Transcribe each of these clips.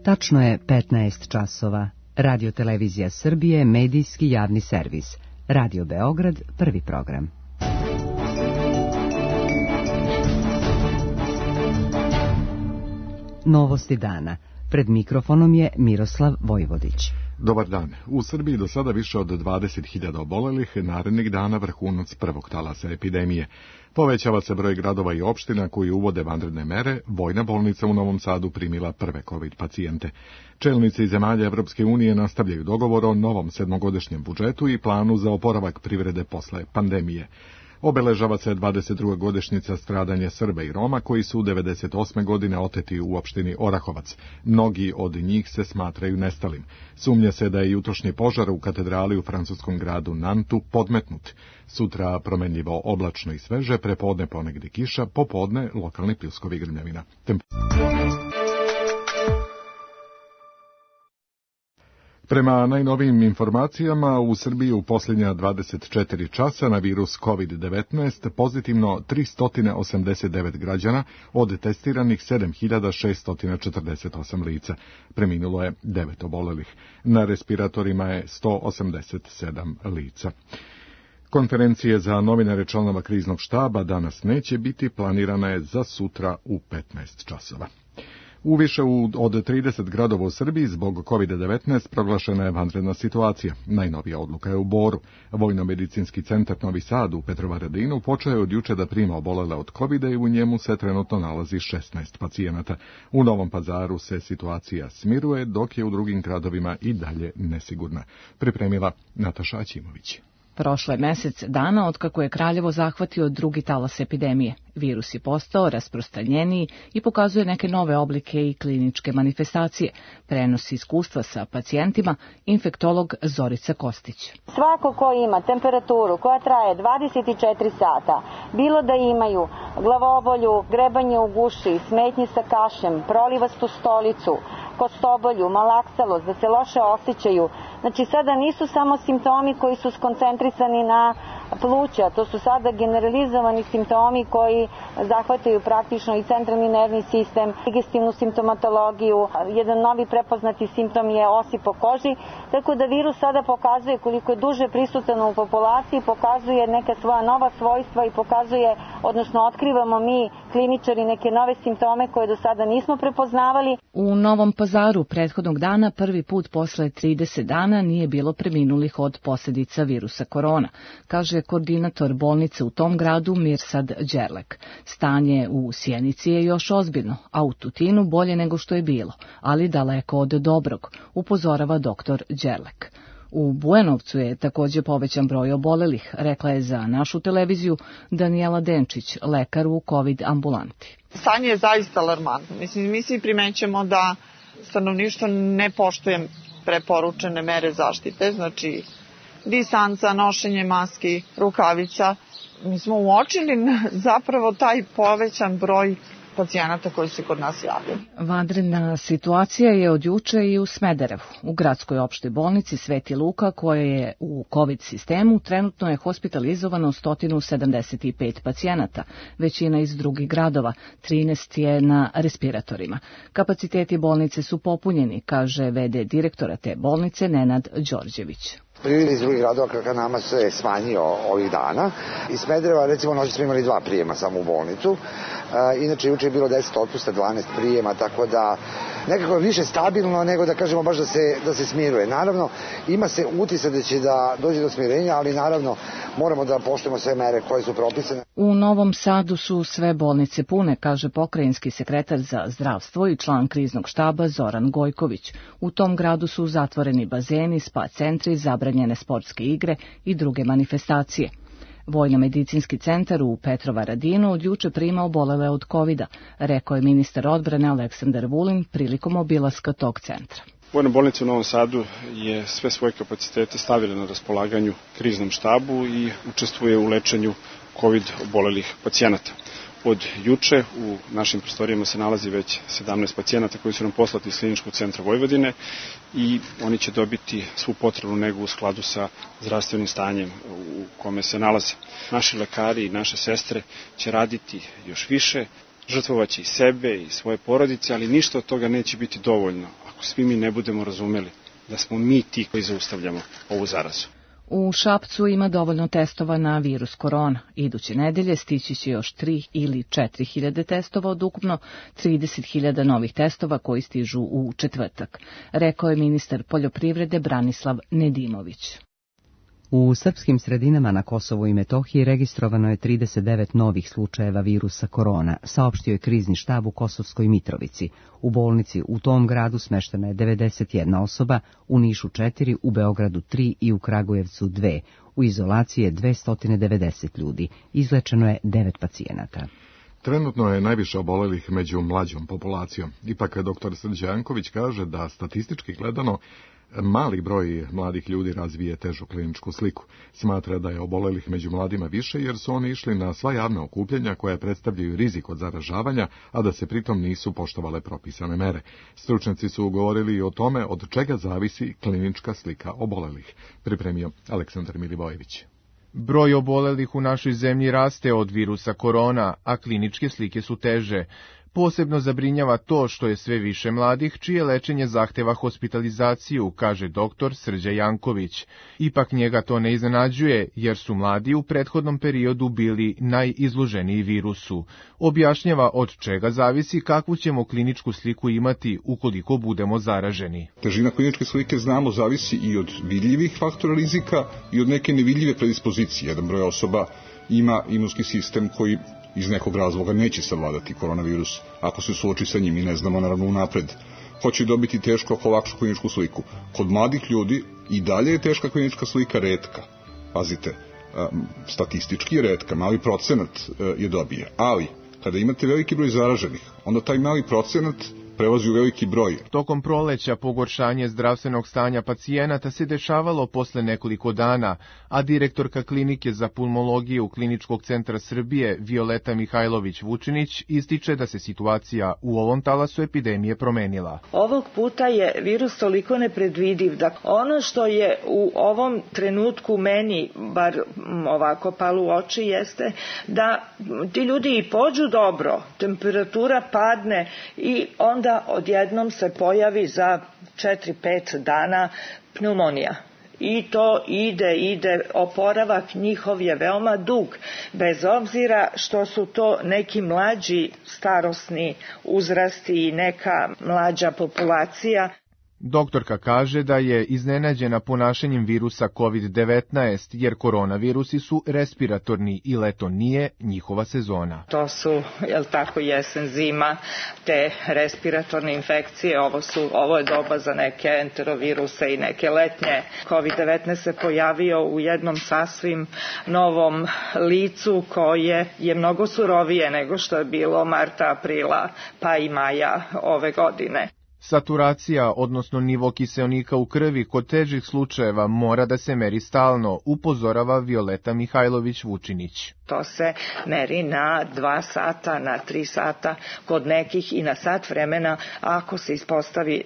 Tačno je 15 časova. Radio Televizija Srbije, medijski javni servis. Radio Beograd, prvi program. Novosti dana. Pred mikrofonom je Miroslav Vojvodić. Dobar dan. U Srbiji do sada više od 20.000 obolelih, narednih dana vrhunac prvog talasa epidemije. Povećava se broj gradova i opština koji uvode vanredne mere. Vojna bolnica u Novom Sadu primila prve COVID pacijente. Čelnici zemalja Evropske unije nastavljaju dogovor o novom 7-godišnjem budžetu i planu za oporavak privrede posle pandemije. Obeležava se 22. godišnjica stradanja Srba i Roma koji su 98. godine oteti u opštini Orahovac. Mnogi od njih se smatraju nestalim. Sumnja se da je jutrošnji požar u katedrali u francuskom gradu Nantu podmetnut. Sutra promenljivo oblačno i sveže, prepodne ponegde kiša, popodne lokalni pljuskovi i grmljavina. Prema najnovijim informacijama, u Srbiji u posljednja 24 časa na virus COVID-19 pozitivno 389 građana, od testiranih 7648 lica. Preminulo je 9 obolelih. Na respiratorima je 187 lica. Konferencije za novinare članova kriznog štaba danas neće biti, planirana je za sutra u 15 časova. U više od 30 gradova u Srbiji zbog COVID-19 proglašena je vanredna situacija. Najnovija odluka je u Boru. Vojno-medicinski centar Novi Sad u Petrovaradinu počeo je od juče da prima obolele od COVID-a i u njemu se trenutno nalazi 16 pacijenata. U Novom Pazaru se situacija smiruje, dok je u drugim gradovima i dalje nesigurna. Pripremila Nataša Aćimović. Prošlo je mesec dana otkako je Kraljevo zahvatio drugi talas epidemije. Virus je postao rasprostranjeniji i pokazuje neke nove oblike i kliničke manifestacije. Prenosi iskustva sa pacijentima infektolog Zorica Kostić. Svako ko ima temperaturu koja traje 24 sata, bilo da imaju glavobolju, grebanje u guši, smetnje sa kašljem, prolivastu stolicu, kostobolju, malaksalost, da se loše osjećaju. Znači sada nisu samo simptomi koji su skoncentrisani na pluća, to su sada generalizovani simptomi koji zahvataju praktično i centralni nervni sistem, digestivnu simptomatologiju. Jedan novi prepoznati simptom je osip po koži, tako da virus sada pokazuje koliko je duže prisutan u populaciji, pokazuje neka svoja nova svojstva i pokazuje, odnosno otkrivamo mi kliničari neke nove simptome koje do sada nismo prepoznavali. U Novom Pazaru prethodnog dana prvi put posle 30 dana nije bilo preminulih od posljedica virusa korona, kaže koordinator bolnice u tom gradu Mirsad Đerlek. Stanje u Sjenici je još ozbiljno, a u Tutinu bolje nego što je bilo, ali daleko od dobrog, upozorava doktor Đerlek. U Bujanovcu je također povećan broj obolelih, rekla je za našu televiziju Danijela Denčić, lekar u COVID ambulanti. Stanje je zaista alarmantno. Mi svi primećujemo da stanovništvo ne poštuje preporučene mere zaštite, znači distanca, nošenje maski, rukavica. Mi smo uočili zapravo taj povećan broj pacijenata koji se kod nas javljaju. Vanredna situacija je od juče i u Smederevu. U gradskoj opštoj bolnici Sveti Luka, koja je u COVID sistemu, trenutno je hospitalizovano 175 pacijenata, većina iz drugih gradova, 13 je na respiratorima. Kapaciteti bolnice su popunjeni, kaže v.d. direktora te bolnice Nenad Đorđević. Priliv iz drugih gradova ka nama se smanjio ovih dana. Iz Smedereva, recimo, noći smo imali 2 prijema samo u bolnicu. Inače, juče je bilo 10 otpusta, 12 prijema, tako da nekako više stabilno nego da kažemo baš da se smiruje. Naravno, ima se utisak da će da dođe do smirenja, ali naravno moramo da poštujemo sve mere koje su propisane. U Novom Sadu su sve bolnice pune, kaže pokrajinski sekretar za zdravstvo i član kriznog štaba Zoran Gojković. U tom gradu su zatvoreni bazeni, spa centri, zabranjene sportske igre i druge manifestacije. Vojno-medicinski centar u Petrovaradinu od juče prima obolele od COVID-a, rekao je ministar odbrane Aleksandar Vulin prilikom obilaska tog centra. Vojna bolnica u Novom Sadu je sve svoje kapacitete stavila na raspolaganju kriznom štabu i učestvuje u lečenju COVID obolelih pacijenata. Od juče u našim prostorijama se nalazi već 17 pacijenata koji su nam poslati iz Kliničkog centra Vojvodine i oni će dobiti svu potrebnu negu u skladu sa zdravstvenim stanjem u kome se nalaze. Naši lekari i naše sestre će raditi još više, žrtvovaće i sebe i svoje porodice, ali ništa od toga neće biti dovoljno svi mi ne budemo razumeli da smo mi ti koji zaustavljamo ovu zarazu. U Šapcu ima dovoljno testova na virus korona. Iduće nedelje stići će još 3 ili 4 hiljade testova od ukupno 30.000 novih testova koji stižu u četvrtak, rekao je ministar poljoprivrede Branislav Nedimović. U srpskim sredinama na Kosovu i Metohiji registrovano je 39 novih slučajeva virusa korona, saopštio je krizni štab u Kosovskoj Mitrovici. U bolnici u tom gradu smeštena je 91 osoba, u Nišu 4, u Beogradu 3 i u Kragujevcu 2. U izolaciji je 290 ljudi. Izlečeno je 9 pacijenata. Trenutno je najviše obolelih među mlađom populacijom. Ipak dr. Srđe Janković kaže da statistički gledano mali broj mladih ljudi razvije težu kliničku sliku. Smatra da je obolelih među mladima više jer su oni išli na sva javna okupljanja koja predstavljaju rizik od zaražavanja, a da se pritom nisu poštovale propisane mere. Stručnjaci su govorili i o tome od čega zavisi klinička slika obolelih. Pripremio Aleksandar Milivojević. Broj obolelih u našoj zemlji raste od virusa korona, a kliničke slike su teže. Posebno zabrinjava to što je sve više mladih čije lečenje zahteva hospitalizaciju, kaže dr. Srđe Janković. Ipak njega to ne iznenađuje, jer su mladi u prethodnom periodu bili najizloženiji virusu. Objašnjava od čega zavisi kakvu ćemo kliničku sliku imati ukoliko budemo zaraženi. Težina kliničke slike znamo zavisi i od vidljivih faktora rizika i od neke nevidljive predispozicije. Jedan broj osoba ima imunski sistem koji iz nekog razloga neće savladati koronavirus ako se suoči sa njim i ne znamo naravno unapred. Hoće dobiti tešku ako lakšu kliničku sliku. Kod mladih ljudi i dalje je teška klinička slika retka. Pazite, statistički je retka, mali procenat je dobije. Ali, kada imate veliki broj zaraženih, onda taj mali procenat prevozi u veliki broj. Tokom proleća pogoršanje zdravstvenog stanja pacijenata se dešavalo posle nekoliko dana, a direktorka klinike za pulmologiju Kliničkog centra Srbije Violeta Mihajlović-Vučinić ističe da se situacija u ovom talasu epidemije promenila. Ovog puta je virus toliko nepredvidiv da ono što je u ovom trenutku meni bar ovako palo u oči jeste da ti ljudi i pođu dobro, temperatura padne i onda odjednom se pojavi za 4-5 dana pneumonija. I to ide, oporavak njihov je veoma dug, bez obzira što su to neki mlađi starosni uzrasti i neka mlađa populacija. Doktorka kaže da je iznenađena ponašanjem virusa COVID-19, jer koronavirusi su respiratorni i leto nije njihova sezona. To su, jesen, zima, te respiratorne infekcije, ovo je doba za neke enteroviruse i neke letnje. COVID-19 se pojavio u jednom sasvim novom licu koje je mnogo surovije nego što je bilo marta, aprila pa i maja ove godine. Saturacija, odnosno nivo kiseonika u krvi kod težih slučajeva mora da se meri stalno, upozorava Violeta Mihajlović-Vučinić. To se meri na 2 sata, na 3 sata, kod nekih i na sat vremena ako se ispostavi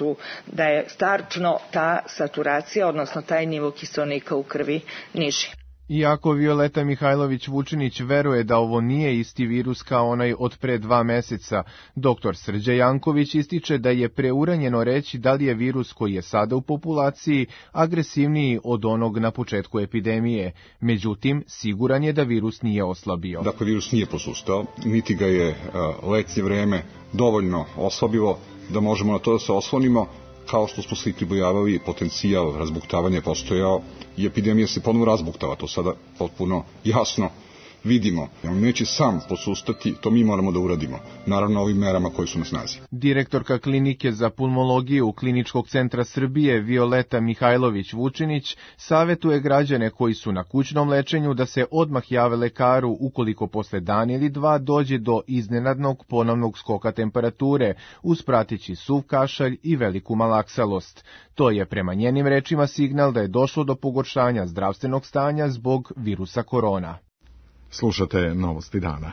da je startno ta saturacija, odnosno taj nivo kiseonika u krvi niži. Iako Violeta Mihajlović-Vučinić veruje da ovo nije isti virus kao onaj od pre 2 meseca, dr. Srđe Janković ističe da je preuranjeno reći da li je virus koji je sada u populaciji agresivniji od onog na početku epidemije. Međutim, siguran je da virus nije oslabio. Dakle, virus nije posustao, niti ga je letnje vreme dovoljno oslabilo da možemo na to da se oslonimo. Kao što smo se i pribojavali, potencijal razbuktavanja je postojao i epidemija se ponovo razbuktava, to sada potpuno jasno vidimo. On neće sam posustati, to mi moramo da uradimo, naravno ovim merama koje su na snazi. Direktorka klinike za pulmologiju Kliničkog centra Srbije Violeta Mihajlović-Vučinić savetuje građane koji su na kućnom lečenju da se odmah jave lekaru ukoliko posle dan ili 2 dođe do iznenadnog ponovnog skoka temperature uz prateći suv kašalj i veliku malaksalost. To je prema njenim rečima signal da je došlo do pogoršanja zdravstvenog stanja zbog virusa korona. Slušate Novosti dana.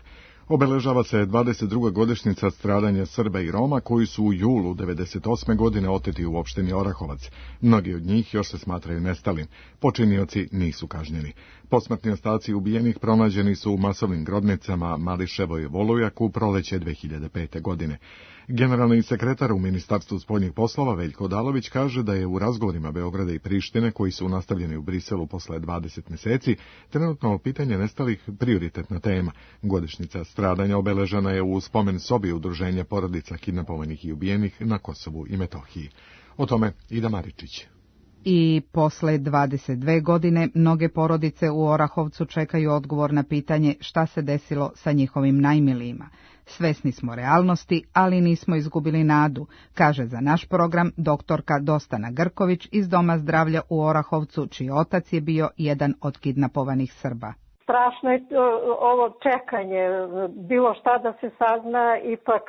Obeležava se 22. godišnjica stradanja Srba i Roma koji su u julu 1998. godine oteti u opštini Orahovac. Mnogi od njih još se smatraju nestalim. Počinioci nisu kažnjeni. Posmrtni ostaci ubijenih pronađeni su u masovnim grobnicama Mališevo i Volujak u proleće 2005. godine. Generalni sekretar u Ministarstvu spoljnih poslova Veljko Odalović kaže da je u razgovorima Beograda i Prištine, koji su nastavljeni u Briselu posle 20 meseci, trenutno pitanje nestalih prioritetna tema. Godišnjica stradanja obeležena je u spomen sobi Udruženja porodica kidnapovanih i ubijenih na Kosovu i Metohiji. O tome Ida Maričić. I posle 22 godine mnoge porodice u Orahovcu čekaju odgovor na pitanje šta se desilo sa njihovim najmilijima. Svesni smo realnosti, ali nismo izgubili nadu, kaže za naš program doktorka Dostana Grković iz Doma zdravlja u Orahovcu, čiji otac je bio jedan od kidnapovanih Srba. Strašno je ovo čekanje, bilo šta da se sazna, ipak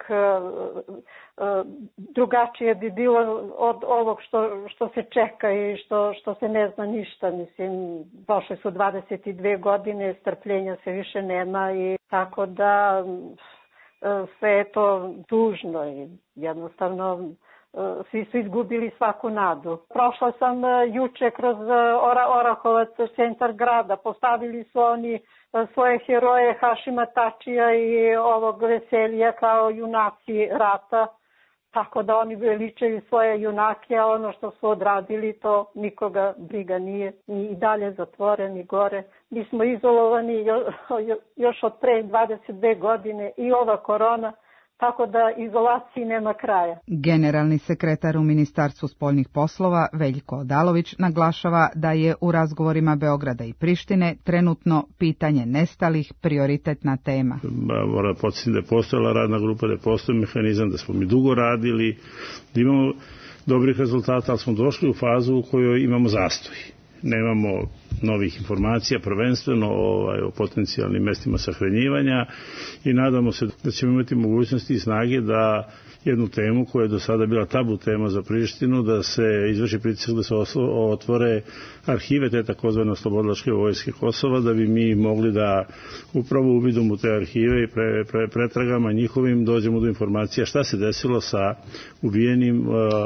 drugačije bi bilo od ovog što se čeka i što se ne zna ništa. Mislim, prošle su 22 godine, strpljenja se više nema i tako da sve je to tužno i jednostavno svi su izgubili svaku nadu. Prošla sam juče kroz Orahovac, centar grada, postavili su oni svoje heroje Hašima Tačija i ovog Veselija kao junaci rata, tako da oni veličaju svoje junake, a ono što su odradili to nikoga briga nije, i dalje zatvoreni gore. Mi smo izolovani još od pre 22 godine i ova korona, tako da izolaciji nema kraja. Generalni sekretar u Ministarstvu spoljnih poslova Veljko Odalović naglašava da je u razgovorima Beograda i Prištine trenutno pitanje nestalih prioritetna tema. Moram podsjetiti da je postojala radna grupa, da je postojao mehanizam, da smo mi dugo radili, da imamo dobrih rezultata, ali smo došli u fazu u kojoj imamo zastoj. Nemamo novih informacija, prvenstveno o potencijalnim mestima sahranjivanja i nadamo se da ćemo imati mogućnosti i snage da jednu temu koja je do sada bila tabu tema za Prištinu, da se izvrši pritisak da se otvore arhive te takozvane oslobodilačke vojske Kosova, da bi mi mogli da upravo uvidom u te arhive i pretragama njihovim dođemo do informacija šta se desilo sa ubijenim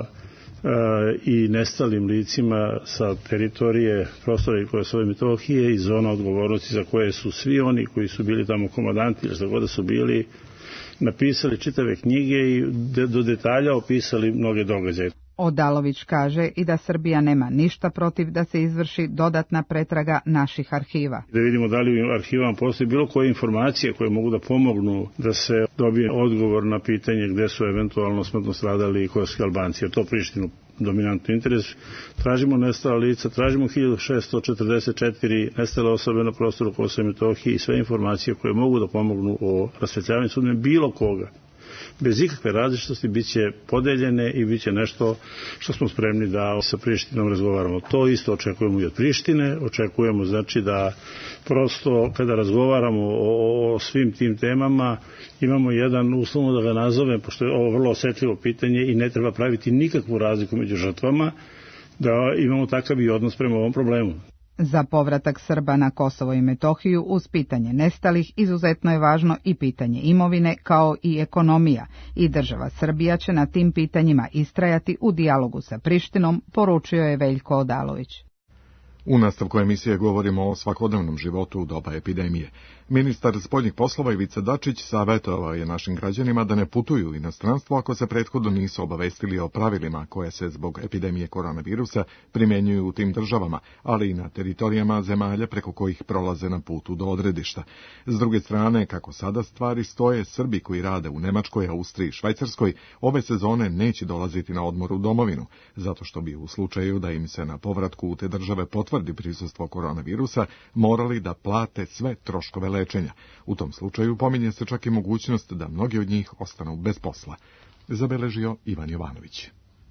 i nestalim licima sa teritorije prostora i Kosova i Metohije i zona odgovornosti za koje su svi oni koji su bili tamo komandanti ili šta god da su bili napisali čitave knjige i do detalja opisali mnoge događaje. Odalović kaže i da Srbija nema ništa protiv da se izvrši dodatna pretraga naših arhiva. Da vidimo da li u arhivama postoji bilo koje informacije koje mogu da pomognu da se dobije odgovor na pitanje gde su eventualno smrtno stradali kosovski Albanci, jer to Prištinu dominantno interes. Tražimo nestala lica, tražimo 1644 nestale osobe na prostoru Kosova i Metohije i sve informacije koje mogu da pomognu o rasvetljavanju sudbine bilo koga. Bez ikakve različitosti bit će podeljene i bit će nešto što smo spremni da sa Prištinom razgovaramo. To isto očekujemo i od Prištine, očekujemo znači da prosto kada razgovaramo o svim tim temama imamo jedan, uslovno da ga nazovem, pošto je ovo vrlo osetljivo pitanje i ne treba praviti nikakvu razliku među žrtvama, da imamo takav i odnos prema ovom problemu. Za povratak Srba na Kosovo i Metohiju uz pitanje nestalih izuzetno je važno i pitanje imovine kao i ekonomija i država Srbija će na tim pitanjima istrajati u dijalogu sa Prištinom, poručio je Veljko Odalović. U nastavku emisije govorimo o svakodnevnom životu u doba epidemije. Ministar spoljnih poslova Ivica Dačić savjetovao je našim građanima da ne putuju u inostranstvo ako se prethodno nisu obavestili o pravilima koje se zbog epidemije koronavirusa primjenjuju u tim državama, ali i na teritorijama zemalja preko kojih prolaze na putu do odredišta. S druge strane, kako sada stvari stoje, Srbi koji rade u Nemačkoj, Austriji i Švajcarskoj ove sezone neće dolaziti na odmor u domovinu, zato što bi u slučaju da im se na povratku u te države potvrdi prisustvo koronavirusa morali da plate sve troškove lečenja. U tom slučaju pominje se čak i mogućnost da mnogi od njih ostanu bez posla, zabeležio Ivan Jovanović.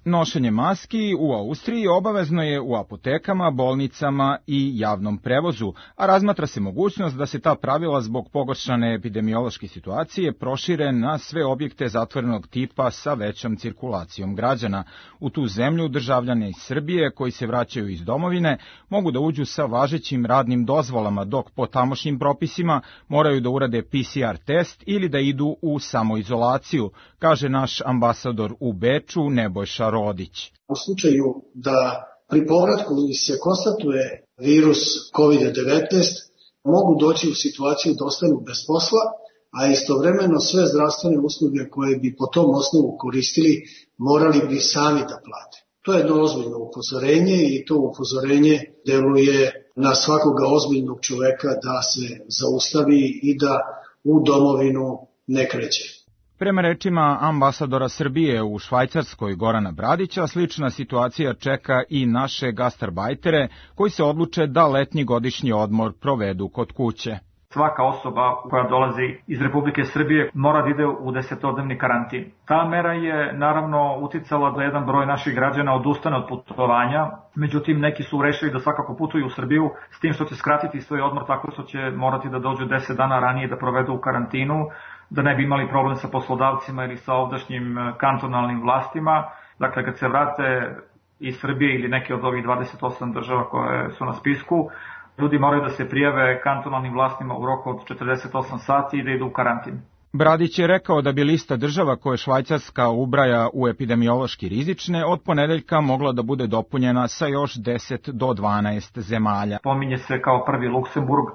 Nošenje maski u Austriji obavezno je u apotekama, bolnicama i javnom prevozu, a razmatra se mogućnost da se ta pravila zbog pogoršane epidemiološke situacije prošire na sve objekte zatvorenog tipa sa većom cirkulacijom građana. U tu zemlju državljani iz Srbije koji se vraćaju iz domovine mogu da uđu sa važećim radnim dozvolama, dok po tamošnjim propisima moraju da urade PCR test ili da idu u samoizolaciju, kaže naš ambasador u Beču Nebojša Rodić. U slučaju da pri povratku se konstatuje virus COVID-19, mogu doći u situaciju da ostanu bez posla, a istovremeno sve zdravstvene usluge koje bi po tom osnovu koristili morali bi sami da plate. To je jedno ozbiljno upozorenje i to upozorenje deluje na svakoga ozbiljnog čoveka da se zaustavi i da u domovinu ne kreće. Prema rečima ambasadora Srbije u Švajcarskoj Gorana Bradića, slična situacija čeka i naše gastarbajtere koji se odluče da letnji godišnji odmor provedu kod kuće. Svaka osoba koja dolazi iz Republike Srbije mora da ide u 10-dnevni karantin. Ta mera je naravno uticala da jedan broj naših građana odustane od putovanja, međutim neki su rešili da svakako putuju u Srbiju s tim što će skratiti svoj odmor tako što će morati da dođu 10 dana ranije da provedu u karantinu, da ne bi imali problem sa poslodavcima ili sa ovdašnjim kantonalnim vlastima. Dakle, kad se vrate iz Srbije ili neke od ovih 28 država koje su na spisku, ljudi moraju da se prijave kantonalnim vlastima u roku od 48 sati i da idu u karantin. Bradić je rekao da bi lista država koje Švajcarska ubraja u epidemiološki rizične od ponedeljka mogla da bude dopunjena sa još 10 do 12 zemalja. Pominje se kao prvi Luksemburg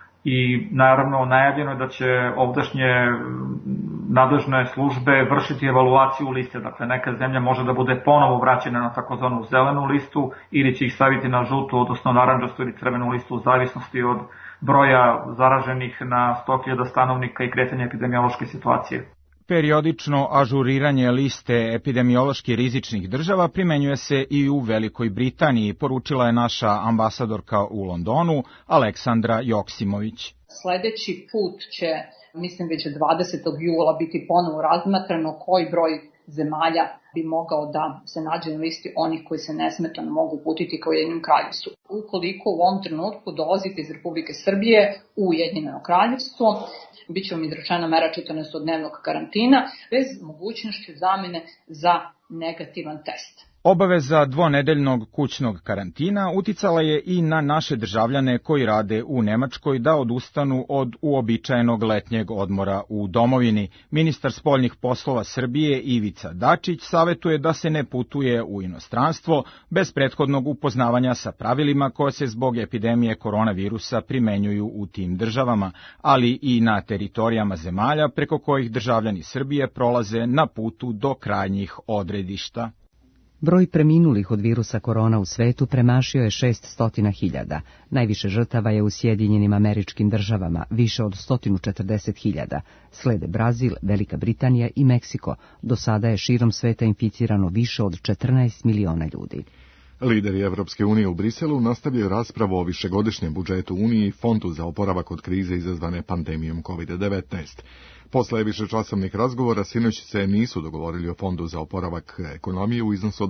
i naravno najavljeno je da će ovdašnje nadležne službe vršiti evaluaciju liste. Dakle, neka zemlja može da bude ponovo vraćena na takozvanu zelenu listu ili će ih staviti na žutu, odnosno narandžastu ili crvenu listu u zavisnosti od broja zaraženih na 100.000 stanovnika i kretanja epidemiološke situacije. Periodično ažuriranje liste epidemiološki rizičnih država primenjuje se i u Velikoj Britaniji, poručila je naša ambasadorka u Londonu, Aleksandra Joksimović. Sledeći put će, mislim već 20. jula, biti ponovo razmatrano koji broj zemalja bi mogao da se nađe na listi onih koji se nesmetano mogu uputiti kao Ujedinjenom kraljevstvu. Ukoliko u ovom trenutku dolazite iz Republike Srbije u Ujedinjeno kraljevstvo, bit će vam izrečena mera 14-dnevnog karantina bez mogućnošću zamene za negativan test. Obaveza dvonedeljnog kućnog karantina uticala je i na naše državljane koji rade u Nemačkoj da odustanu od uobičajenog letnjeg odmora u domovini. Ministar spoljnih poslova Srbije Ivica Dačić savetuje da se ne putuje u inostranstvo bez prethodnog upoznavanja sa pravilima koje se zbog epidemije koronavirusa primenjuju u tim državama, ali i na teritorijama zemalja preko kojih državljani Srbije prolaze na putu do krajnjih odredišta. Broj preminulih od virusa korona u svetu premašio je 600.000. Najviše žrtava je u Sjedinjenim Američkim Državama, više od 140.000. Slede Brazil, Velika Britanija i Meksiko. Do sada je širom sveta inficirano više od 14 miliona ljudi. Lideri Evropske unije u Briselu nastavljaju raspravu o višegodišnjem budžetu Unije i fondu za oporavak od krize izazvane pandemijom COVID-19. Posle višečasovnih razgovora sinoć se nisu dogovorili o fondu za oporavak ekonomije u iznosu od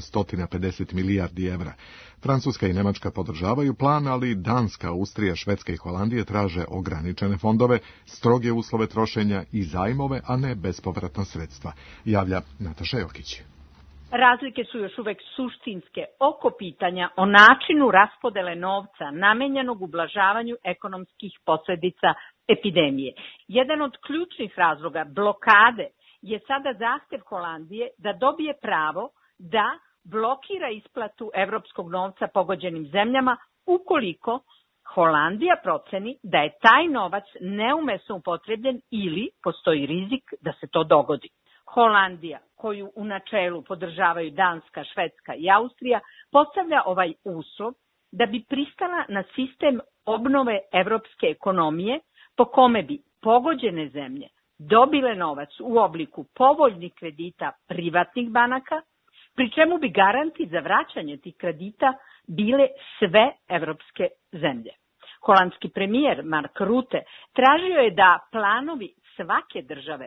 750 milijardi evra. Francuska i Nemačka podržavaju plan, ali Danska, Austrija, Švedska i Holandija traže ograničene fondove, stroge uslove trošenja i zajmove, a ne bespovratna sredstva, javlja Nataša Jokić. Razlike su još uvek suštinske oko pitanja o načinu raspodele novca namenjenog ublažavanju ekonomskih posledica epidemije. Jedan od ključnih razloga blokade je sada zahtev Holandije da dobije pravo da blokira isplatu evropskog novca pogođenim zemljama ukoliko Holandija proceni da je taj novac neumesno upotrebljen ili postoji rizik da se to dogodi. Holandija, koju u načelu podržavaju Danska, Švedska i Austrija, postavlja ovaj uslov da bi pristala na sistem obnove evropske ekonomije po kome bi pogođene zemlje dobile novac u obliku povoljnih kredita privatnih banaka, pri čemu bi garanti za vraćanje tih kredita bile sve evropske zemlje. Holandski premijer Mark Rutte tražio je da planovi svake države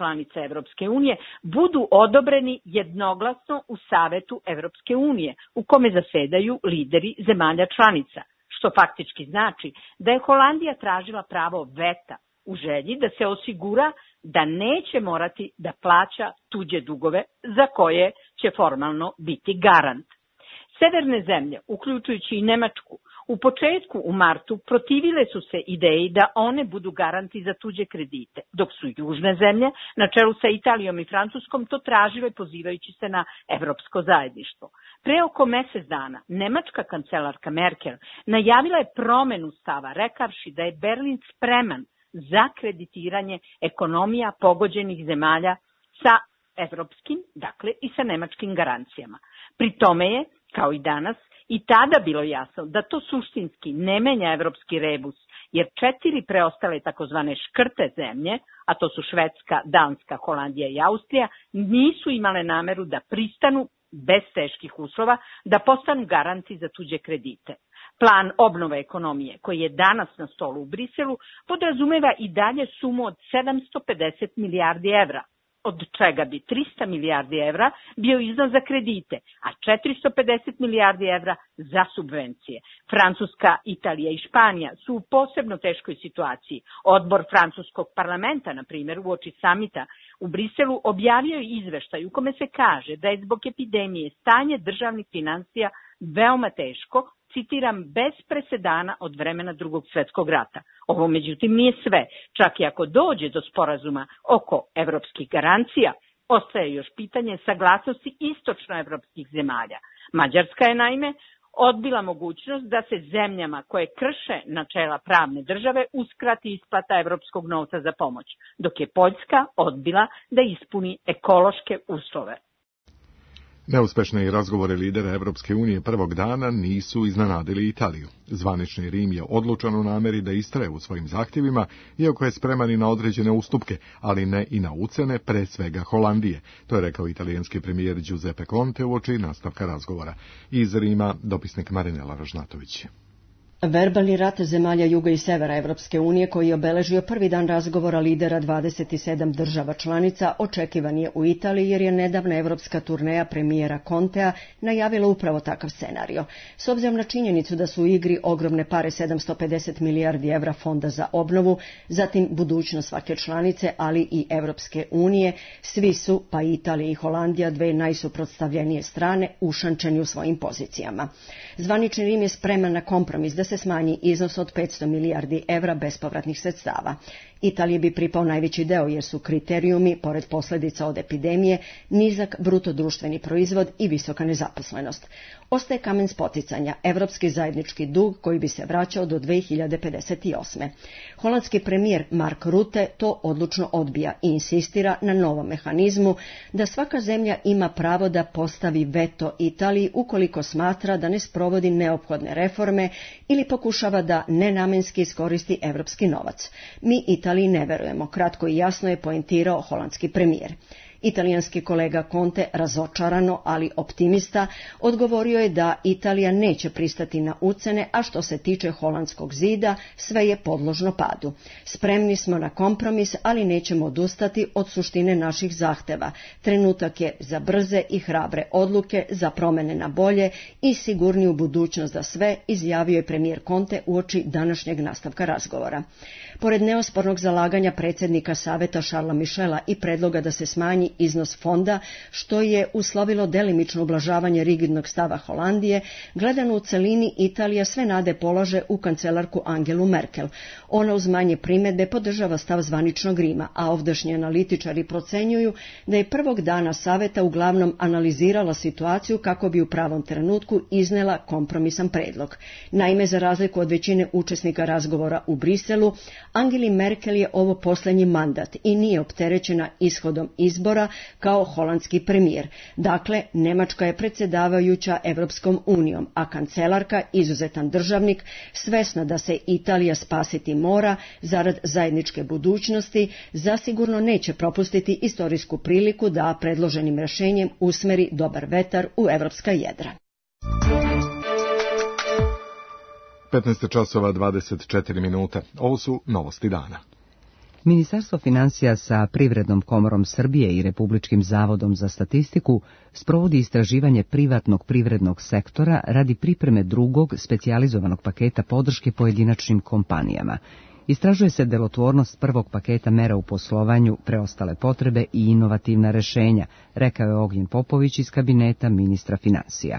članica Evropske unije budu odobreni jednoglasno u Savetu Evropske unije, u kome zasedaju lideri zemalja članica, što faktički znači da je Holandija tražila pravo veta u želji da se osigura da neće morati da plaća tuđe dugove za koje će formalno biti garant. Severne zemlje, uključujući i Nemačku, u početku u martu protivile su se ideji da one budu garanti za tuđe kredite, dok su južne zemlje, na čelu sa Italijom i Francuskom, to tražile pozivajući se na evropsko zajedništvo. Pre oko mesec dana, nemačka kancelarka Merkel najavila je promenu stava, rekavši da je Berlin spreman za kreditiranje ekonomija pogođenih zemalja sa evropskim, dakle i sa nemačkim garancijama. Pri tome je, kao i danas, i tada bilo jasno da to suštinski ne menja evropski rebus, jer 4 preostale takozvane škrte zemlje, a to su Švedska, Danska, Holandija i Austrija, nisu imale nameru da pristanu bez teških uslova da postanu garanti za tuđe kredite. Plan obnove ekonomije, koji je danas na stolu u Briselu, podrazumeva i dalje sumu od 750 milijardi evra, od čega bi 300 milijardi evra bio iznos za kredite, a 450 milijardi evra za subvencije. Francuska, Italija i Španija su u posebno teškoj situaciji. Odbor francuskog parlamenta, na primjer, uoči samita u Briselu objavio je izveštaj u kome se kaže da je zbog epidemije stanje državnih financija veoma teško, citiram, bez presedana od vremena Drugog svjetskog rata. Ovo međutim nije sve. Čak i ako dođe do sporazuma oko evropskih garancija, ostaje još pitanje saglasnosti istočnoevropskih zemalja. Mađarska je naime odbila mogućnost da se zemljama koje krše načela pravne države uskrati isplata evropskog novca za pomoć, dok je Poljska odbila da ispuni ekološke uslove. Neuspešni razgovori lidera Evropske unije prvog dana nisu iznenadili Italiju. Zvanični Rim je odlučan u nameri da istraje u svojim zahtjevima, iako je spreman i na određene ustupke, ali ne i na ucene, pre svega Holandije. To je rekao italijanski premijer Giuseppe Conte uoči nastavka razgovora. Iz Rima dopisnik Marinela Ražnatović. Verbalni rat zemalja juga i severa Evropske unije, koji je obeležio prvi dan razgovora lidera 27 država članica, očekivan je u Italiji jer je nedavna evropska turneja premijera Contea najavila upravo takav scenario. S obzirom na činjenicu da su u igri ogromne pare 750 milijardi evra fonda za obnovu, zatim budućnost svake članice, ali i Evropske unije, svi su, pa i Italija i Holandija, dve najsuprotstavljenije strane, ušančeni u svojim pozicijama. Zvanični Rim je spreman na kompromis da se smanji iznos od 500 milijardi evra bespovratnih sredstava. Italiji bi pripao najveći deo jer su kriterijumi, pored posljedica od epidemije, nizak bruto društveni proizvod i visoka nezaposlenost. Ostaje kamen spoticanja, evropski zajednički dug koji bi se vraćao do 2058. Holandski premijer Mark Rutte to odlučno odbija i insistira na novom mehanizmu da svaka zemlja ima pravo da postavi veto Italiji ukoliko smatra da ne sprovodi neophodne reforme ili pokušava da nenamenski iskoristi evropski novac. Mi Italiji ne verujemo, kratko i jasno je poentirao holandski premijer. Italijanski kolega Conte, razočarano, ali optimista, odgovorio je da Italija neće pristati na ucene, a što se tiče holandskog zida, sve je podložno padu. Spremni smo na kompromis, ali nećemo odustati od suštine naših zahteva. Trenutak je za brze i hrabre odluke, za promjene na bolje i sigurniju budućnost za sve, izjavio je premijer Conte uoči današnjeg nastavka razgovora. Pored neospornog zalaganja predsjednika Saveta Charlesa Michela i predloga da se smanji iznos fonda, što je uslovilo delimično ublažavanje rigidnog stava Holandije, gledano u celini Italija sve nade polaže u kancelarku Angelu Merkel. Ona uz manje primjedbe podržava stav zvaničnog Rima, a ovdašnji analitičari procenjuju da je prvog dana Saveta uglavnom analizirala situaciju kako bi u pravom trenutku iznela kompromisan predlog. Naime, za razliku od većine učesnika razgovora u Briselu, Angeli Merkel je ovo posljednji mandat i nije opterećena ishodom izbora kao holandski premijer. Dakle, Njemačka je predsjedavajuća Evropskom unijom, a kancelarka, izuzetan državnik, svesna da se Italija spasiti mora zarad zajedničke budućnosti, zasigurno neće propustiti istorijsku priliku da predloženim rješenjem usmeri dobar vetar u evropska jedra. 15 časova 24 minuta. Ovo su novosti dana. Ministarstvo financija sa Privrednom komorom Srbije i Republičkim zavodom za statistiku sprovodi istraživanje privatnog privrednog sektora radi pripreme drugog specijalizovanog paketa podrške pojedinačnim kompanijama. Istražuje se delotvornost prvog paketa mera u poslovanju, preostale potrebe i inovativna rešenja, rekao je Ognjen Popović iz kabineta ministra financija.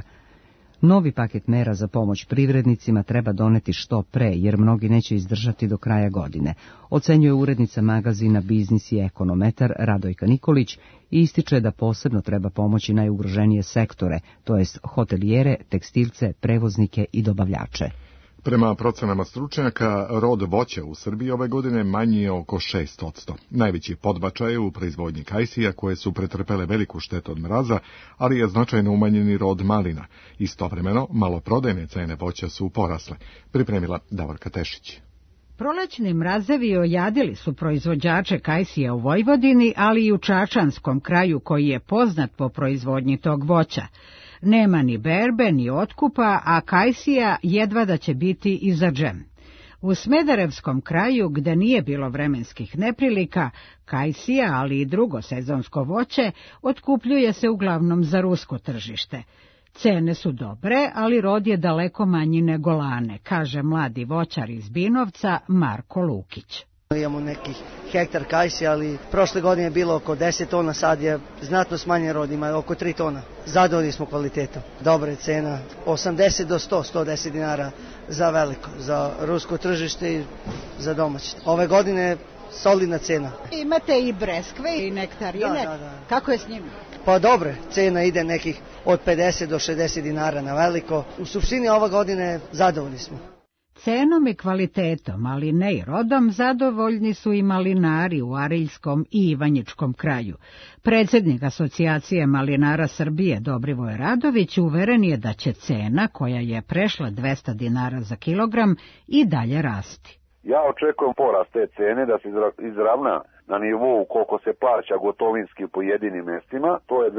Novi paket mera za pomoć privrednicima treba doneti što pre, jer mnogi neće izdržati do kraja godine, ocenjuje urednica magazina Biznis i Ekonometar Radojka Nikolić i ističe da posebno treba pomoći najugroženije sektore, to jest hotelijere, tekstilce, prevoznike i dobavljače. Prema procenama stručnjaka, rod voća u Srbiji ove godine manji je oko 6%. Najveći podbačaj je u proizvodnji kajsija, koje su pretrpele veliku štetu od mraza, ali je značajno umanjeni rod malina. Istovremeno, maloprodajne cene voća su porasle, pripremila Davorka Tešić. Prolećni mrazevi ojadili su proizvođače kajsija u Vojvodini, ali i u Čačanskom kraju koji je poznat po proizvodnji tog voća. Nema ni berbe, ni otkupa, a kajsija jedva da će biti i za džem. U Smederevskom kraju, gde nije bilo vremenskih neprilika, kajsija, ali i drugo sezonsko voće, otkupljuje se uglavnom za rusko tržište. Cene su dobre, ali rod je daleko manji nego lane, kaže mladi voćar iz Binovca Marko Lukić. Imamo nekih hektar kajsija, ali prošle godine je bilo oko 10 tona, sad je znatno smanjen rod, ima oko 3 tona. Zadovoljni smo kvalitetom. Dobra je cena, 80 do 110 dinara za veliko, za rusko tržište i za domaće. Ove godine solidna cena. Imate i breskve i nektarine, da. Kako je s njima? Pa dobre, cena ide nekih od 50 do 60 dinara na veliko. U suštini ove godine zadovoljni smo. Cenom i kvalitetom, ali ne i rodom, zadovoljni su i malinari u Ariljskom i Ivanjičkom kraju. Predsjednik Asocijacije malinara Srbije Dobrivoj Radović uveren je da će cena, koja je prešla 200 dinara za kilogram, i dalje rasti. Ja očekujem porast te cene da se izravna na nivou koliko se plaća gotovinski u pojedinim mestima, to je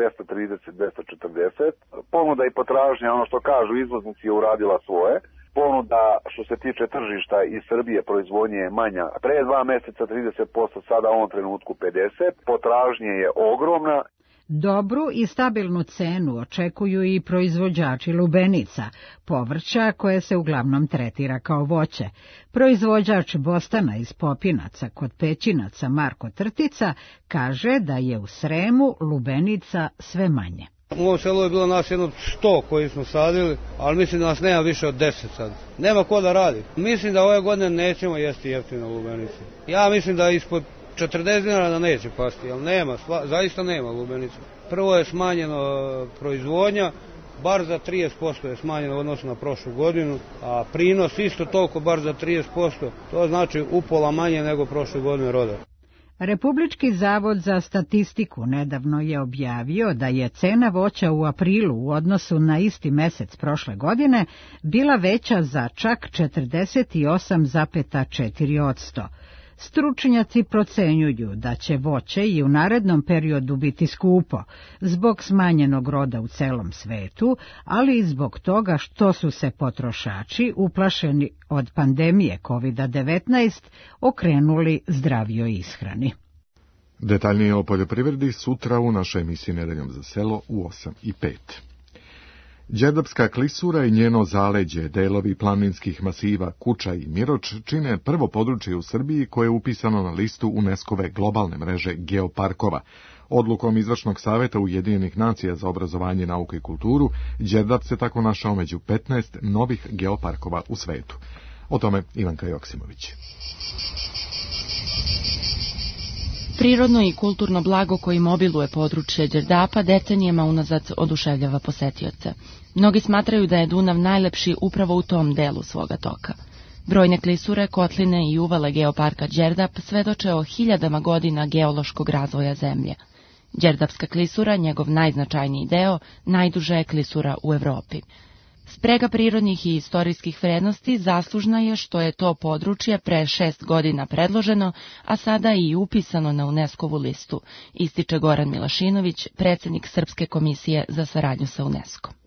230-240. Ponuda i potražnja, ono što kažu izvoznici, je uradila svoje. Ponuda što se tiče tržišta iz Srbije proizvodnje je manja. Pre 2 meseca 30%, sada u ovom trenutku 50%. Potražnje je ogromna. Dobru i stabilnu cenu očekuju i proizvođači lubenica, povrća koje se uglavnom tretira kao voće. Proizvođač bostana iz Popinaca kod Pećinaca Marko Trtica kaže da je u Sremu lubenica sve manje. U ovom selu je bilo nas jedno 100 koji smo sadili, ali mislim da nas nema više od 10 sad. Nema ko da radi. Mislim da ove godine nećemo jesti jeftino lubenice. Ja mislim da ispod 40 dinara da neće pasti, ali nema, zaista nema lubenice. Prvo je smanjeno proizvodnja, bar za 30% je smanjeno u odnosu na prošlu godinu, a prinos isto toliko, bar za 30%, to znači upola manje nego prošle godine roda. Republički zavod za statistiku nedavno je objavio da je cena voća u aprilu u odnosu na isti mesec prošle godine bila veća za čak 48,4%. Stručnjaci procenjuju da će voće i u narednom periodu biti skupo, zbog smanjenog roda u celom svetu, ali i zbog toga što su se potrošači, uplašeni od pandemije COVID-19, okrenuli zdravijoj ishrani. Detaljnije o poljoprivredi sutra u našoj emisiji Nedeljom za selo u 8:05. Đerdapska klisura i njeno zaleđe, delovi planinskih masiva Kuča i Miroč čine prvo područje u Srbiji koje je upisano na listu UNESCO-ve globalne mreže geoparkova. Odlukom Izvršnog saveta Ujedinjenih nacija za obrazovanje, nauku i kulturu, Đerdap se tako našao među 15 novih geoparkova u svetu. O tome Ivanka Joksimović. Prirodno i kulturno blago kojim obiluje područje Đerdapa decenijama unazad oduševljava posetioce. Mnogi smatraju da je Dunav najlepši upravo u tom delu svoga toka. Brojne klisure, kotline i uvale geoparka Đerdap svedoče o hiljadama godina geološkog razvoja zemlje. Đerdapska klisura, njegov najznačajniji deo, najduža je klisura u Evropi. Sprega prirodnih i istorijskih vrednosti zaslužna je što je to područje pre 6 godina predloženo, a sada i upisano na UNESCO-vu listu, ističe Goran Milašinović, predsjednik Srpske komisije za saradnju sa UNESCO.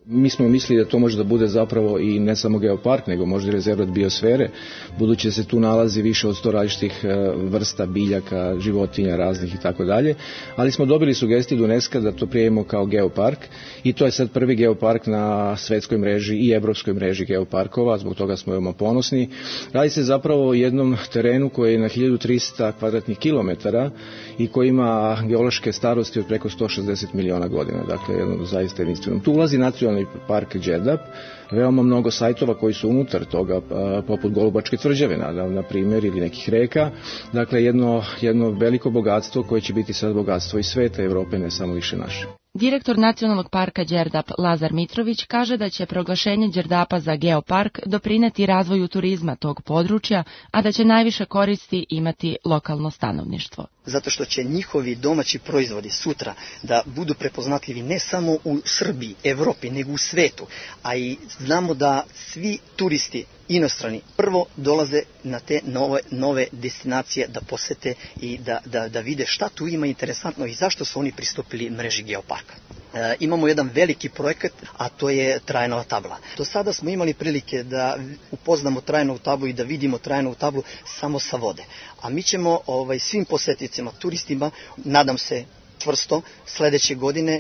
Mi smo mislili da to može da bude zapravo i ne samo geopark, nego možda i rezervat biosfere, budući da se tu nalazi više od 100 različitih vrsta biljaka, životinja raznih i tako dalje, ali smo dobili sugestiju UNESCO da to prijavimo kao geopark i to je sad prvi geopark na svetskoj mreži i evropskoj mreži geoparkova, zbog toga smo veoma ponosni. Radi se zapravo o jednom terenu koji je na 1300 kvadratnih kilometara i koji ima geološke starosti od preko 160 miliona godina, dakle jedno zaista jedinstveno. Tu ulazi nacionalni park Đerdap, veoma mnogo sajtova koji su unutar toga, poput Golubačke tvrđave, na primjer, ili nekih reka, dakle jedno veliko bogatstvo koje će biti sad bogatstvo i sveta Evrope, ne samo više naše. Direktor Nacionalnog parka Đerdap Lazar Mitrović kaže da će proglašenje Đerdapa za geopark doprineti razvoju turizma tog područja, a da će najviše koristi imati lokalno stanovništvo. Zato što će njihovi domaći proizvodi sutra da budu prepoznatljivi ne samo u Srbiji, Evropi, nego u svetu, a i znamo da svi turisti inostrani prvo dolaze na te nove destinacije da posete i da vide šta tu ima interesantno i zašto su oni pristupili mreži geoparka. Imamo jedan veliki projekat, a to je Trajanova tabla. Do sada smo imali prilike da upoznamo Trajanovu tablu i da vidimo Trajanovu tablu samo sa vode. A mi ćemo svim posetnicima, turistima, nadam se čvrsto, sledeće godine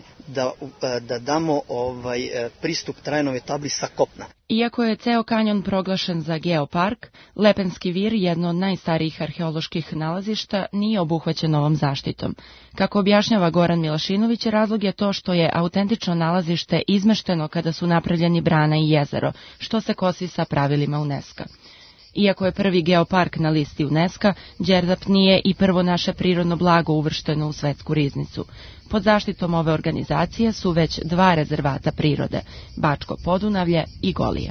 da damo pristup Trajanove tabli sa kopna. Iako je ceo kanjon proglašen za geopark, Lepenski vir, jedno od najstarijih arheoloških nalazišta, nije obuhvaćen ovom zaštitom. Kako objašnjava Goran Milašinović, razlog je to što je autentično nalazište izmešteno kada su napravljeni brana i jezero, što se kosi sa pravilima UNESCO. Iako je prvi geopark na listi UNESCO, Đerdap nije i prvo naše prirodno blago uvršteno u svetsku riznicu. Pod zaštitom ove organizacije su već 2 rezervata prirode, Bačko Podunavlje i Golija.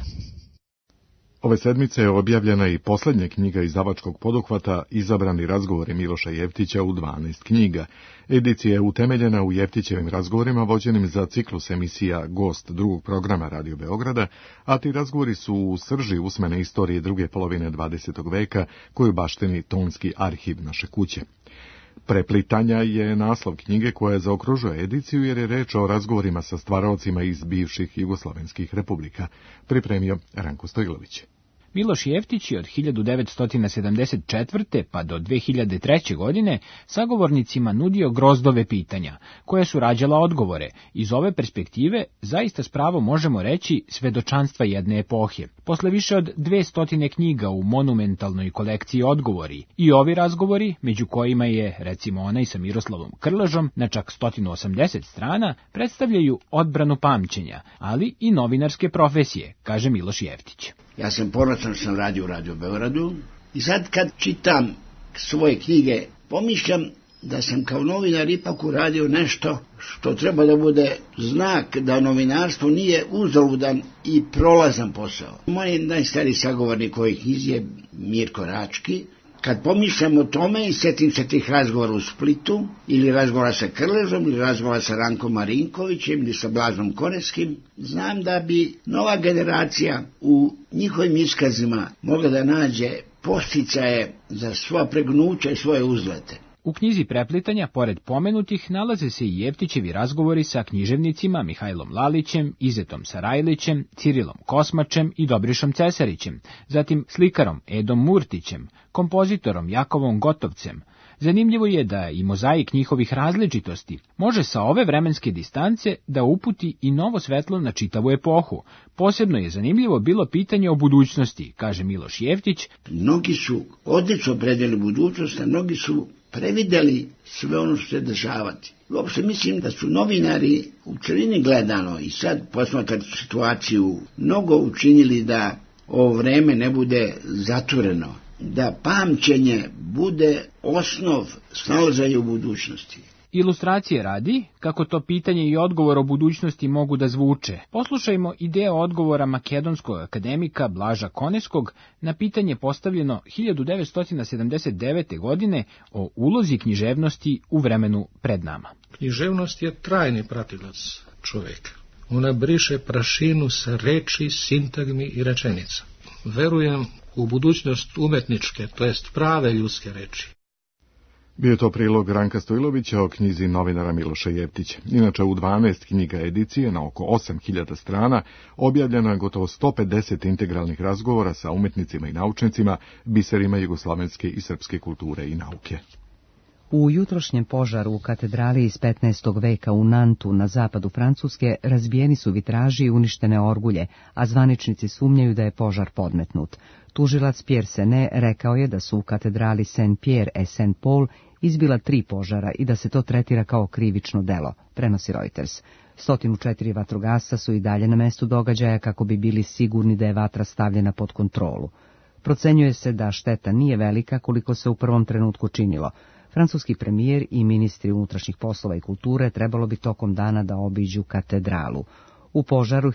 Ove sedmice je objavljena i poslednja knjiga izdavačkog poduhvata Izabrani razgovori Miloša Jeftića u 12 knjiga. Edicija je utemeljena u Jeftićevim razgovorima vođenim za ciklus emisija Gost drugog programa Radio Beograda, a ti razgovori su u srži usmene istorije druge polovine 20. veka koju baštini tonski arhiv naše kuće. Preplitanja je naslov knjige koja zaokružuje ediciju jer je reč o razgovorima sa stvaraocima iz bivših jugoslovenskih republika, pripremio Ranko Stojlović. Miloš Jeftić je od 1974. pa do 2003. godine sagovornicima nudio grozdove pitanja, koje su rađala odgovore. Iz ove perspektive zaista s pravom možemo reći svedočanstva jedne epohe. Posle više od 200 knjiga u monumentalnoj kolekciji odgovori i ovi razgovori, među kojima je recimo onaj sa Miroslavom Krležom na čak 180 strana, predstavljaju odbranu pamćenja, ali i novinarske profesije, kaže Miloš Jeftić. Ja sam ponosan što sam radio u Radio Beogradu i sad kad čitam svoje knjige pomišljam da sam kao novinar ipak uradio nešto što treba da bude znak da novinarstvo nije uzaludan i prolazan posao. Moj najstariji sagovornik u ovoj knjizi je Mirko Rački. Kad pomišljam o tome i setim se tih razgovora u Splitu, ili razgovora sa Krležom, ili razgovora sa Rankom Marinkovićem, ili sa Blažom Koreskim, znam da bi nova generacija u njihovim iskazima mogla da nađe posticaje za svoja pregnuća i svoje uzlete. U knjizi Preplitanja, pored pomenutih, nalaze se i Jeftićevi razgovori sa književnicima Mihajlom Lalićem, Izetom Sarajlićem, Cirilom Kosmačem i Dobrišom Cesarićem, zatim slikarom Edom Murtićem, kompozitorom Jakovom Gotovcem. Zanimljivo je da i mozaik njihovih različitosti može sa ove vremenske distance da uputi i novo svetlo na čitavu epohu. Posebno je zanimljivo bilo pitanje o budućnosti, kaže Miloš Jeftić. Mnogi su odlično predeli budućnost, a mnogi su prevideli sve ono što će dešavati. Uopšte mislim da su novinari u celini gledano i sad posmatrati situaciju mnogo učinili da ovo vreme ne bude zatvoreno, da pamćenje bude osnov snalaženja u budućnosti. Ilustracije radi, kako to pitanje i odgovor o budućnosti mogu da zvuče. Poslušajmo i deo odgovora makedonskog akademika Blaža Koneskog na pitanje postavljeno 1979. godine o ulozi književnosti u vremenu pred nama. Književnost je trajni pratilac čoveka. Ona briše prašinu sa reči, sintagmi i rečenica. Verujem u budućnost umetničke, to jest prave ljudske reči. Bio je to prilog Ranka Stojlovića o knjizi novinara Miloša Jeftića. Inače, u 12 knjiga edicije na oko 8000 strana objavljeno je gotovo 150 integralnih razgovora sa umetnicima i naučnicima, biserima jugoslavenske i srpske kulture i nauke. U jutrošnjem požaru u katedrali iz 15. veka u Nantu na zapadu Francuske razbijeni su vitraži i uništene orgulje, a zvaničnici sumnjaju da je požar podmetnut. Tužilac Pierre Senet rekao je da su u katedrali Saint-Pierre et Saint-Paul izbila 3 požara i da se to tretira kao krivično delo, prenosi Reuters. 104 vatrogasca su i dalje na mestu događaja kako bi bili sigurni da je vatra stavljena pod kontrolu. Procenjuje se da šteta nije velika koliko se u prvom trenutku činilo. Francuski premijer i ministri unutrašnjih poslova i kulture trebalo bi tokom dana da obiđu katedralu. U požaru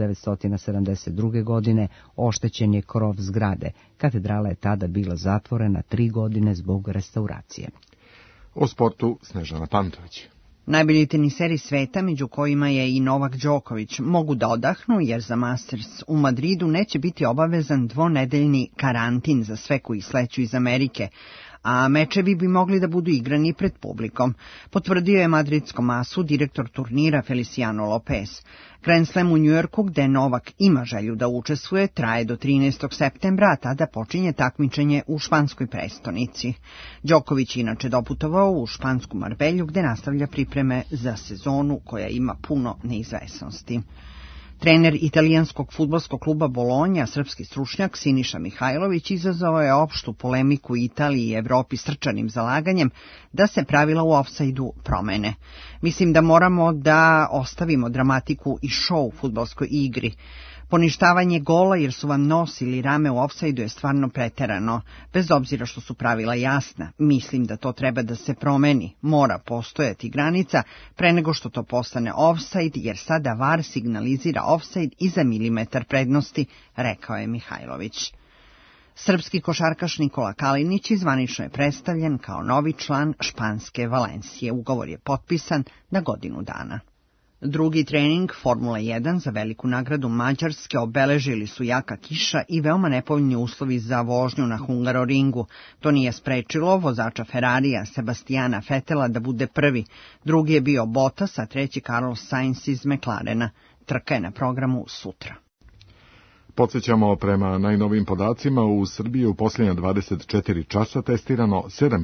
1972. godine oštećen je krov zgrade. Katedrala je tada bila zatvorena 3 godine zbog restauracije. O sportu Snežana Pantović. Najbolji teniseri sveta, među kojima je i Novak Đoković, mogu da odahnu jer za Masters u Madridu neće biti obavezan 2-nedeljni karantin za sve koji sleću iz Amerike, a mečevi bi mogli da budu igrani pred publikom, potvrdio je madridskom asu direktor turnira Feliciano Lopez. Grand Slam u Njujorku, gde Novak ima želju da učestvuje, traje do 13. septembra, a tada počinje takmičenje u španskoj prestonici. Đoković inače doputovao u špansku Marbelju, gde nastavlja pripreme za sezonu koja ima puno neizvesnosti. Trener italijanskog fudbalskog kluba Bolonja, srpski stručnjak Siniša Mihajlović, izazvao je opštu polemiku u Italiji i Evropi srčanim zalaganjem da se pravila u ofsajdu promene. Mislim da moramo da ostavimo dramatiku i šou u fudbalskoj igri. Poništavanje gola jer su vam nos ili rame u ofsajdu je stvarno preterano. Bez obzira što su pravila jasna, mislim da to treba da se promeni. Mora postojati granica pre nego što to postane ofsajd, jer sada VAR signalizira ofsajd i za milimetar prednosti, rekao je Mihajlović. Srpski košarkaš Nikola Kalinić zvanično je predstavljen kao novi član španske Valencije. Ugovor je potpisan na godinu dana. Drugi trening Formula 1 za veliku nagradu Mađarske obeležili su jaka kiša i veoma nepovoljni uslovi za vožnju na Hungaroringu. To nije sprečilo vozača Ferrarija Sebastiana Vettela da bude prvi. Drugi je bio Bottas, a treći Carlos Sainz iz McLarena. Trka je na programu sutra. Podsjećamo, prema najnovim podacima, u Srbiji u posljednja 24 časa testirano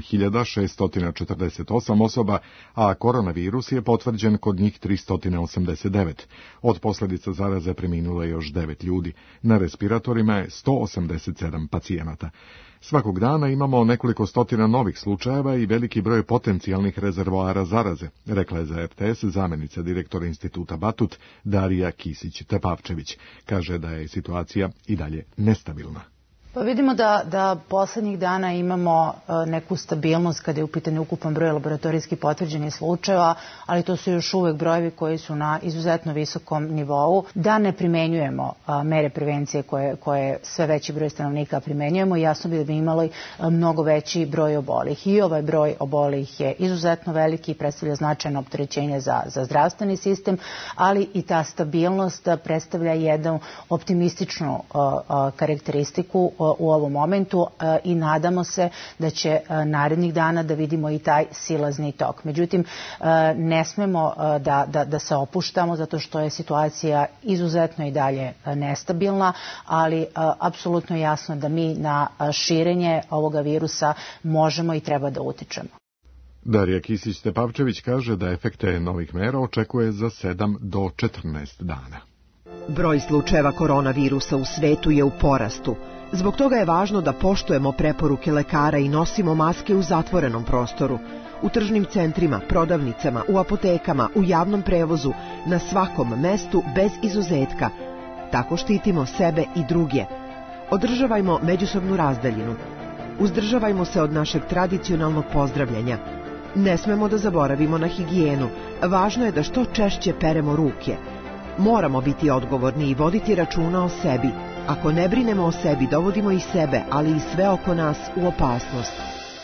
7648 osoba, a koronavirus je potvrđen kod njih 389. Od posljedica zaraze preminulo je još 9 ljudi. Na respiratorima je 187 pacijenata. Svakog dana imamo nekoliko stotina novih slučajeva i veliki broj potencijalnih rezervoara zaraze, rekla je za RTS zamjenica direktora instituta Batut Darija Kisić-Tepavčević. Kaže da je situacija i dalje nestabilna. Pa vidimo da poslednjih dana imamo neku stabilnost kada je u pitanju ukupan broj laboratorijski potvrđenih slučajeva, ali to su još uvek brojevi koji su na izuzetno visokom nivou. Da ne primenjujemo mere prevencije koje sve veći broj stanovnika primenjujemo, jasno bi da bi imali mnogo veći broj obolih. I ovaj broj obolih je izuzetno veliki i predstavlja značajno opterećenje za zdravstveni sistem, ali i ta stabilnost predstavlja jednu optimističnu karakteristiku u ovom momentu i nadamo se da će narednih dana da vidimo i taj silazni tok. Međutim, ne smemo da se opuštamo zato što je situacija izuzetno i dalje nestabilna, ali apsolutno jasno da mi na širenje ovoga virusa možemo i treba da utičemo. Darija Kisić-Tepavčević kaže da efekte novih mera očekuje za 7 do 14 dana. Broj slučajeva koronavirusa u svetu je u porastu. Zbog toga je važno da poštujemo preporuke lekara i nosimo maske u zatvorenom prostoru, u tržnim centrima, prodavnicama, u apotekama, u javnom prevozu, na svakom mestu bez izuzetka. Tako štitimo sebe i druge. Održavajmo međusobnu razdaljinu. Uzdržavajmo se od našeg tradicionalnog pozdravljanja. Ne smemo da zaboravimo na higijenu. Važno je da što češće peremo ruke. Moramo biti odgovorni i voditi računa o sebi. Ako ne brinemo o sebi, dovodimo i sebe, ali i sve oko nas u opasnost.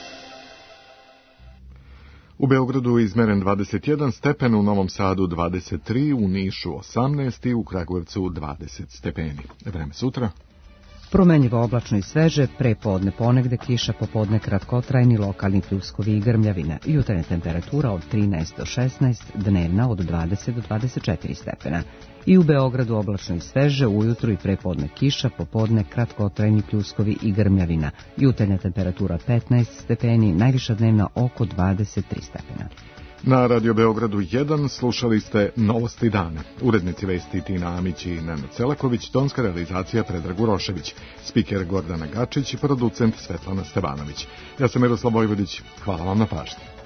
U Beogradu je izmeren 21 stepen, u Novom Sadu 23, u Nišu 18 i u Kragujevcu 20 stepeni. Vreme sutra. Promenljivo oblačno i sveže, pre podne ponegde kiša, popodne kratkotrajni lokalni pljuskovi i grmljavina. Jutarnja temperatura od 13 do 16, dnevna od 20 do 24 stepena. I u Beogradu oblačno i sveže, ujutru i prepodne kiša, popodne kratkotrajni pljuskovi i grmljavina. Jutarnja temperatura 15 stepeni, najviša dnevna oko 23 stepena. Na Radio Beogradu 1 slušali ste Novosti dana. Urednici vesti Tina Amić i Nenad Celaković, tonska realizacija Predrag Urošević, spiker Gordana Gačić i producent Svetlana Stevanović. Ja sam Miroslav Vojvodić, hvala vam na pažnji.